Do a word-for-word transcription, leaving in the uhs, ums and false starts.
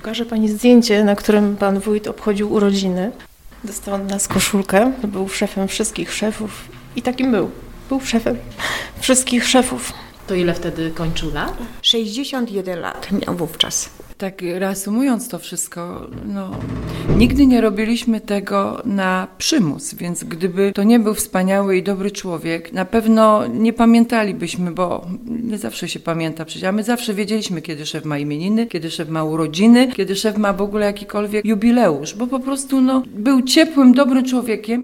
Pokażę pani zdjęcie, na którym pan wójt obchodził urodziny. Dostał od nas koszulkę, był szefem wszystkich szefów i takim był. Był szefem wszystkich szefów. To ile wtedy kończył lat? sześćdziesiąt jeden lat miał wówczas. Tak reasumując to wszystko, no, nigdy nie robiliśmy tego na przymus, więc gdyby to nie był wspaniały i dobry człowiek, na pewno nie pamiętalibyśmy, bo nie zawsze się pamięta przecież, a my zawsze wiedzieliśmy, kiedy szef ma imieniny, kiedy szef ma urodziny, kiedy szef ma w ogóle jakikolwiek jubileusz, bo po prostu no, był ciepłym, dobrym człowiekiem.